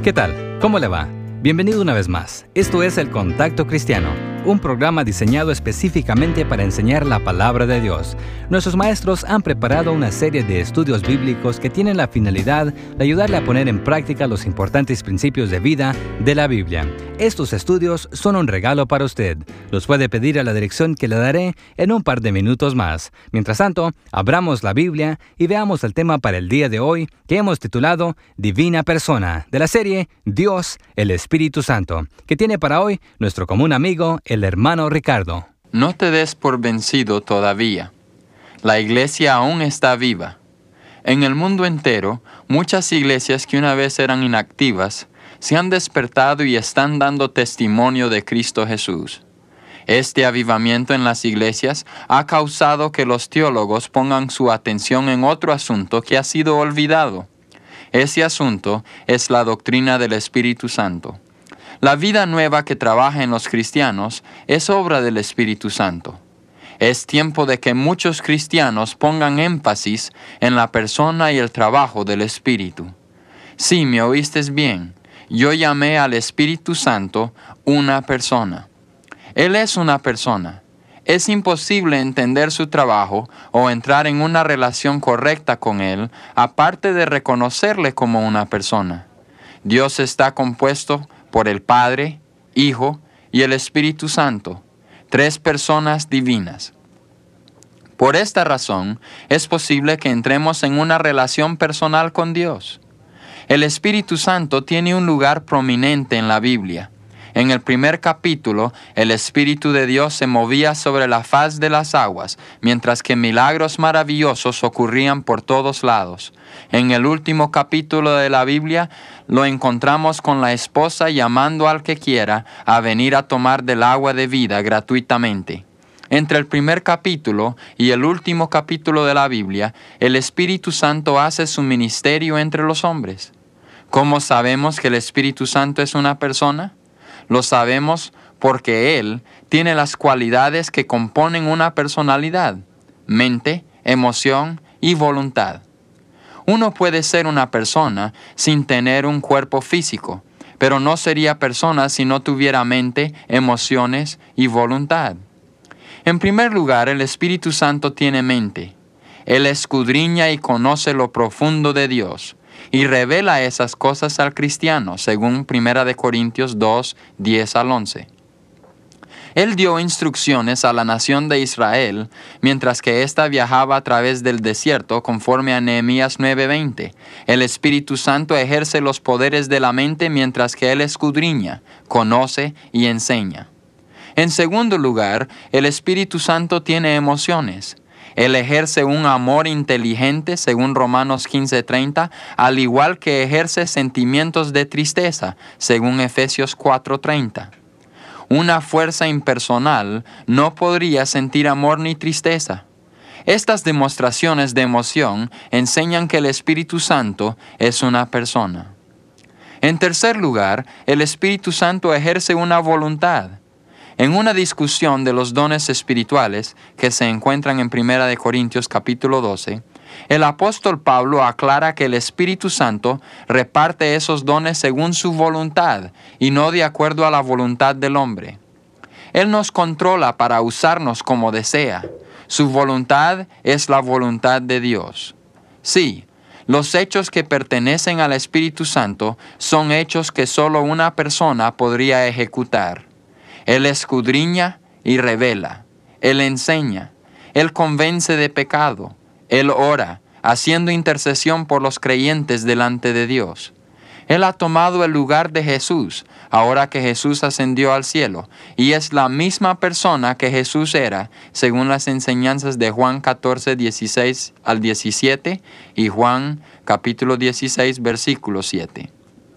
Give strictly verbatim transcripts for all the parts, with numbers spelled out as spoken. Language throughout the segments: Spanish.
¿Qué tal? ¿Cómo le va? Bienvenido una vez más. Esto es El Contacto Cristiano, un programa diseñado específicamente para enseñar la palabra de Dios. Nuestros maestros han preparado una serie de estudios bíblicos que tienen la finalidad de ayudarle a poner en práctica los importantes principios de vida de la Biblia. Estos estudios son un regalo para usted. Los puede pedir a la dirección que le daré en un par de minutos más. Mientras tanto, abramos la Biblia y veamos el tema para el día de hoy que hemos titulado Divina Persona, de la serie Dios, el Espíritu Santo, que tiene para hoy nuestro común amigo, el hermano Ricardo. No te des por vencido todavía. La iglesia aún está viva. En el mundo entero, muchas iglesias que una vez eran inactivas, se han despertado y están dando testimonio de Cristo Jesús. Este avivamiento en las iglesias ha causado que los teólogos pongan su atención en otro asunto que ha sido olvidado. Ese asunto es la doctrina del Espíritu Santo. La vida nueva que trabaja en los cristianos es obra del Espíritu Santo. Es tiempo de que muchos cristianos pongan énfasis en la persona y el trabajo del Espíritu. Sí, me oíste bien. Yo llamé al Espíritu Santo una persona. Él es una persona. Es imposible entender su trabajo o entrar en una relación correcta con Él, aparte de reconocerle como una persona. Dios está compuesto por el Padre, Hijo y el Espíritu Santo, tres personas divinas. Por esta razón, es posible que entremos en una relación personal con Dios. El Espíritu Santo tiene un lugar prominente en la Biblia. En el primer capítulo, el Espíritu de Dios se movía sobre la faz de las aguas, mientras que milagros maravillosos ocurrían por todos lados. En el último capítulo de la Biblia, lo encontramos con la esposa llamando al que quiera a venir a tomar del agua de vida gratuitamente. Entre el primer capítulo y el último capítulo de la Biblia, el Espíritu Santo hace su ministerio entre los hombres. ¿Cómo sabemos que el Espíritu Santo es una persona? Lo sabemos porque Él tiene las cualidades que componen una personalidad: mente, emoción y voluntad. Uno puede ser una persona sin tener un cuerpo físico, pero no sería persona si no tuviera mente, emociones y voluntad. En primer lugar, el Espíritu Santo tiene mente. Él escudriña y conoce lo profundo de Dios y revela esas cosas al cristiano, según primera de Corintios dos, diez al once. Él dio instrucciones a la nación de Israel, mientras que ésta viajaba a través del desierto, conforme a Nehemías nueve veinte. El Espíritu Santo ejerce los poderes de la mente mientras que Él escudriña, conoce y enseña. En segundo lugar, el Espíritu Santo tiene emociones. Él ejerce un amor inteligente, según Romanos quince treinta, al igual que ejerce sentimientos de tristeza, según Efesios cuatro treinta. Una fuerza impersonal no podría sentir amor ni tristeza. Estas demostraciones de emoción enseñan que el Espíritu Santo es una persona. En tercer lugar, el Espíritu Santo ejerce una voluntad. En una discusión de los dones espirituales que se encuentran en primera de Corintios capítulo doce, el apóstol Pablo aclara que el Espíritu Santo reparte esos dones según su voluntad y no de acuerdo a la voluntad del hombre. Él nos controla para usarnos como desea. Su voluntad es la voluntad de Dios. Sí, los hechos que pertenecen al Espíritu Santo son hechos que solo una persona podría ejecutar. Él escudriña y revela. Él enseña. Él convence de pecado. Él ora, haciendo intercesión por los creyentes delante de Dios. Él ha tomado el lugar de Jesús, ahora que Jesús ascendió al cielo, y es la misma persona que Jesús era, según las enseñanzas de Juan catorce, dieciséis al diecisiete y Juan capítulo dieciséis, versículo siete.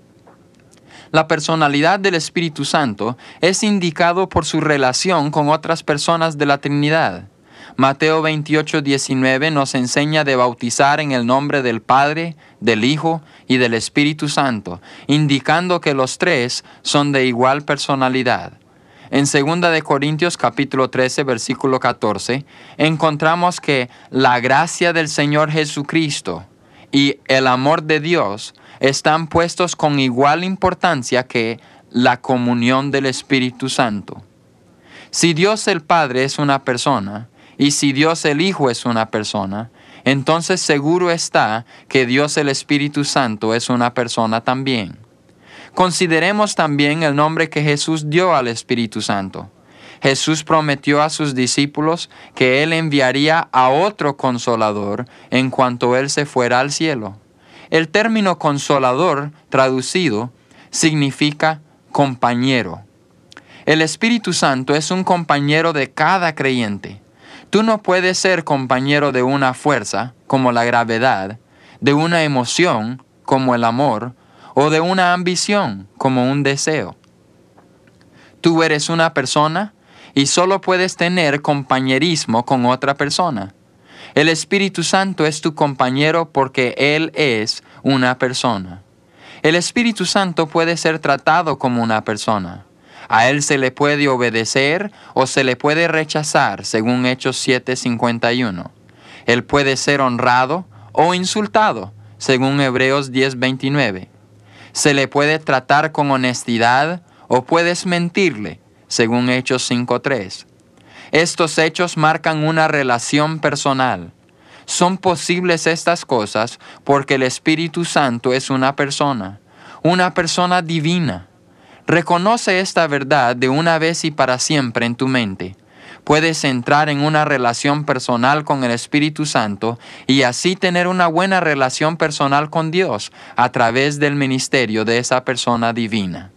La personalidad del Espíritu Santo es indicado por su relación con otras personas de la Trinidad. Mateo veintiocho, diecinueve nos enseña de bautizar en el nombre del Padre, del Hijo y del Espíritu Santo, indicando que los tres son de igual personalidad. En segunda de Corintios capítulo trece, versículo catorce, encontramos que la gracia del Señor Jesucristo y el amor de Dios están puestos con igual importancia que la comunión del Espíritu Santo. Si Dios el Padre es una persona, y si Dios el Hijo es una persona, entonces seguro está que Dios el Espíritu Santo es una persona también. Consideremos también el nombre que Jesús dio al Espíritu Santo. Jesús prometió a sus discípulos que Él enviaría a otro consolador en cuanto Él se fuera al cielo. El término consolador, traducido, significa compañero. El Espíritu Santo es un compañero de cada creyente. Tú no puedes ser compañero de una fuerza, como la gravedad, de una emoción, como el amor, o de una ambición, como un deseo. Tú eres una persona y solo puedes tener compañerismo con otra persona. El Espíritu Santo es tu compañero porque Él es una persona. El Espíritu Santo puede ser tratado como una persona. A Él se le puede obedecer o se le puede rechazar, según Hechos siete cincuenta y uno. Él puede ser honrado o insultado, según Hebreos diez veintinueve. Se le puede tratar con honestidad o puedes mentirle, según Hechos cinco tres. Estos hechos marcan una relación personal. Son posibles estas cosas porque el Espíritu Santo es una persona, una persona divina. Reconoce esta verdad de una vez y para siempre en tu mente. Puedes entrar en una relación personal con el Espíritu Santo y así tener una buena relación personal con Dios a través del ministerio de esa persona divina.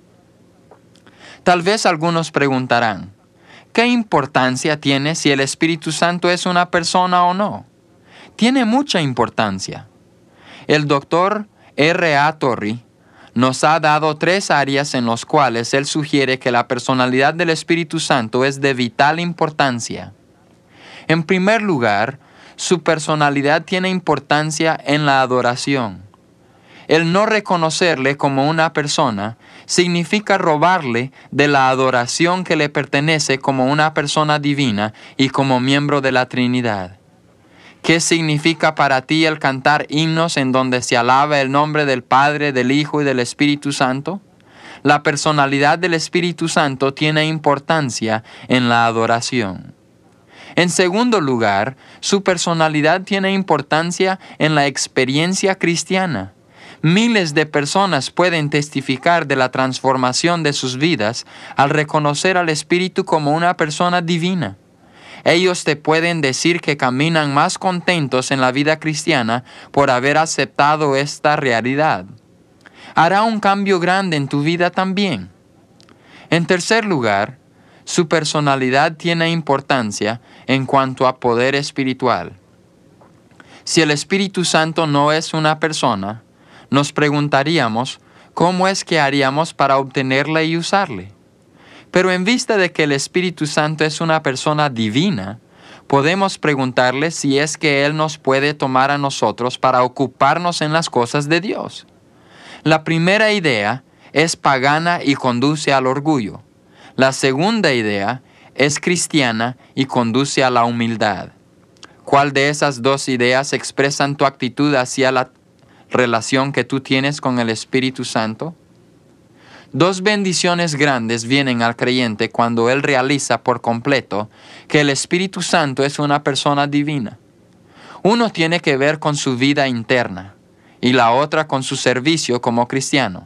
Tal vez algunos preguntarán, ¿qué importancia tiene si el Espíritu Santo es una persona o no? Tiene mucha importancia. El doctor R A Torrey nos ha dado tres áreas en las cuales él sugiere que la personalidad del Espíritu Santo es de vital importancia. En primer lugar, su personalidad tiene importancia en la adoración. El no reconocerle como una persona significa robarle de la adoración que le pertenece como una persona divina y como miembro de la Trinidad. ¿Qué significa para ti el cantar himnos en donde se alaba el nombre del Padre, del Hijo y del Espíritu Santo? La personalidad del Espíritu Santo tiene importancia en la adoración. En segundo lugar, su personalidad tiene importancia en la experiencia cristiana. Miles de personas pueden testificar de la transformación de sus vidas al reconocer al Espíritu como una persona divina. Ellos te pueden decir que caminan más contentos en la vida cristiana por haber aceptado esta realidad. Hará un cambio grande en tu vida también. En tercer lugar, su personalidad tiene importancia en cuanto a poder espiritual. Si el Espíritu Santo no es una persona, nos preguntaríamos, ¿cómo es que haríamos para obtenerle y usarle? Pero en vista de que el Espíritu Santo es una persona divina, podemos preguntarle si es que Él nos puede tomar a nosotros para ocuparnos en las cosas de Dios. La primera idea es pagana y conduce al orgullo. La segunda idea es cristiana y conduce a la humildad. ¿Cuál de esas dos ideas expresan tu actitud hacia la relación que tú tienes con el Espíritu Santo? Dos bendiciones grandes vienen al creyente cuando él realiza por completo que el Espíritu Santo es una persona divina. Uno tiene que ver con su vida interna y la otra con su servicio como cristiano.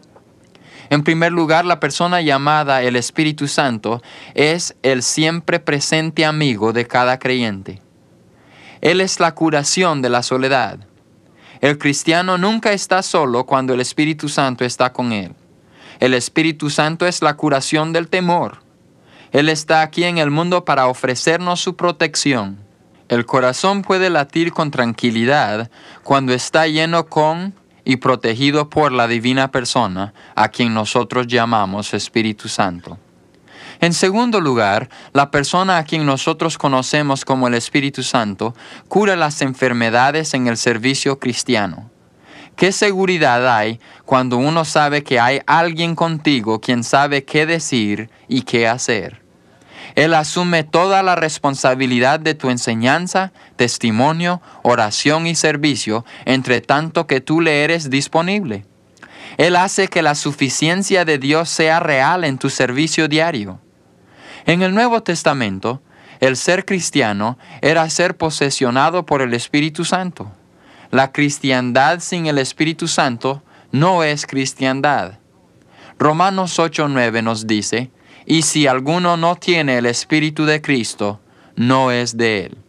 En primer lugar, la persona llamada el Espíritu Santo es el siempre presente amigo de cada creyente. Él es la curación de la soledad. El cristiano nunca está solo cuando el Espíritu Santo está con él. El Espíritu Santo es la curación del temor. Él está aquí en el mundo para ofrecernos su protección. El corazón puede latir con tranquilidad cuando está lleno con y protegido por la divina persona, a quien nosotros llamamos Espíritu Santo. En segundo lugar, la persona a quien nosotros conocemos como el Espíritu Santo cura las enfermedades en el servicio cristiano. ¿Qué seguridad hay cuando uno sabe que hay alguien contigo quien sabe qué decir y qué hacer? Él asume toda la responsabilidad de tu enseñanza, testimonio, oración y servicio, entre tanto que tú le eres disponible. Él hace que la suficiencia de Dios sea real en tu servicio diario. En el Nuevo Testamento, el ser cristiano era ser posesionado por el Espíritu Santo. La cristiandad sin el Espíritu Santo no es cristiandad. Romanos ocho nueve nos dice, y si alguno no tiene el Espíritu de Cristo, no es de Él.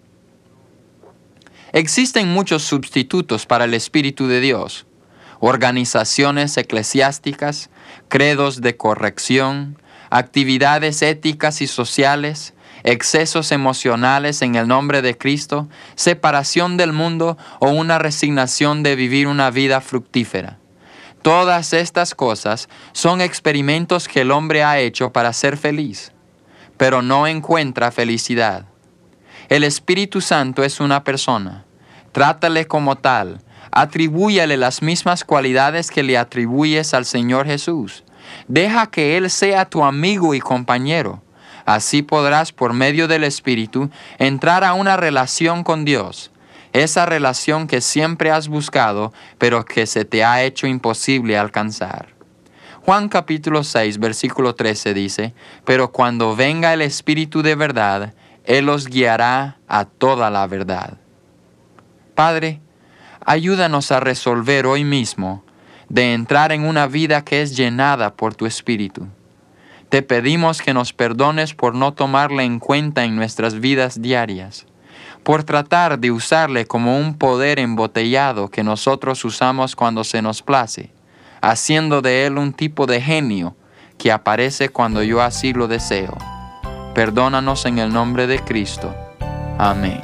Existen muchos sustitutos para el Espíritu de Dios: organizaciones eclesiásticas, credos de corrección, actividades éticas y sociales, excesos emocionales en el nombre de Cristo, separación del mundo o una resignación de vivir una vida fructífera. Todas estas cosas son experimentos que el hombre ha hecho para ser feliz, pero no encuentra felicidad. El Espíritu Santo es una persona. Trátale como tal. Atribúyale las mismas cualidades que le atribuyes al Señor Jesús. Deja que Él sea tu amigo y compañero. Así podrás, por medio del Espíritu, entrar a una relación con Dios. Esa relación que siempre has buscado, pero que se te ha hecho imposible alcanzar. Juan capítulo seis, versículo trece dice, pero cuando venga el Espíritu de verdad, Él os guiará a toda la verdad. Padre, ayúdanos a resolver hoy mismo de entrar en una vida que es llenada por tu Espíritu. Te pedimos que nos perdones por no tomarle en cuenta en nuestras vidas diarias, por tratar de usarle como un poder embotellado que nosotros usamos cuando se nos place, haciendo de él un tipo de genio que aparece cuando yo así lo deseo. Perdónanos en el nombre de Cristo. Amén.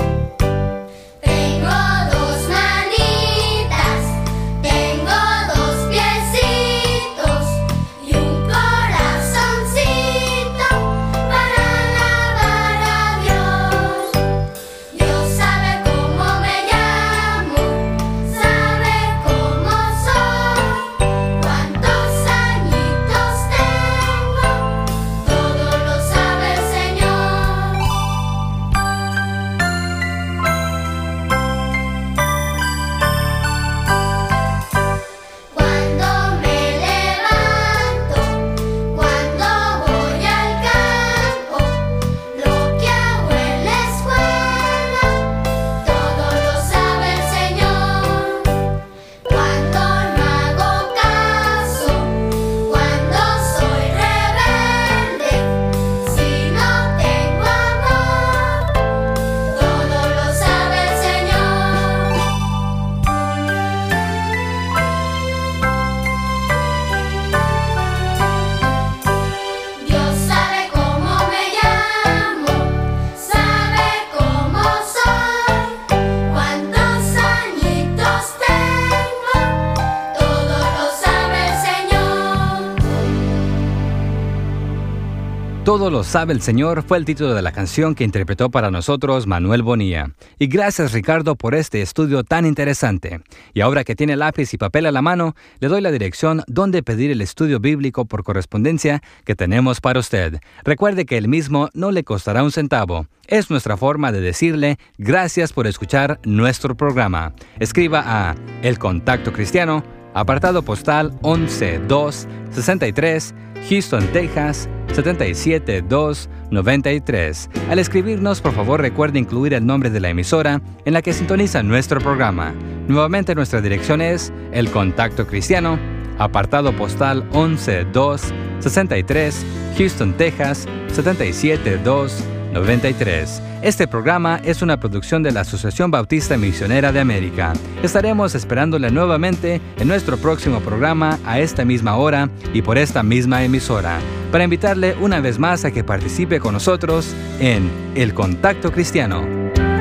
Todo lo sabe el Señor fue el título de la canción que interpretó para nosotros Manuel Bonilla. Y gracias, Ricardo, por este estudio tan interesante. Y ahora que tiene lápiz y papel a la mano, le doy la dirección donde pedir el estudio bíblico por correspondencia que tenemos para usted. Recuerde que el mismo no le costará un centavo. Es nuestra forma de decirle gracias por escuchar nuestro programa. Escriba a El Contacto Cristiano, apartado postal once dos sesenta y tres, Houston, Texas, siete siete dos nueve tres. Al escribirnos, por favor, recuerde incluir el nombre de la emisora en la que sintoniza nuestro programa. Nuevamente, nuestra dirección es El Contacto Cristiano, apartado postal once dos sesenta y tres, Houston, Texas, siete siete dos nueve tres. Este programa es una producción de la Asociación Bautista Misionera de América. Estaremos esperándole nuevamente en nuestro próximo programa a esta misma hora y por esta misma emisora, para invitarle una vez más a que participe con nosotros en El Contacto Cristiano.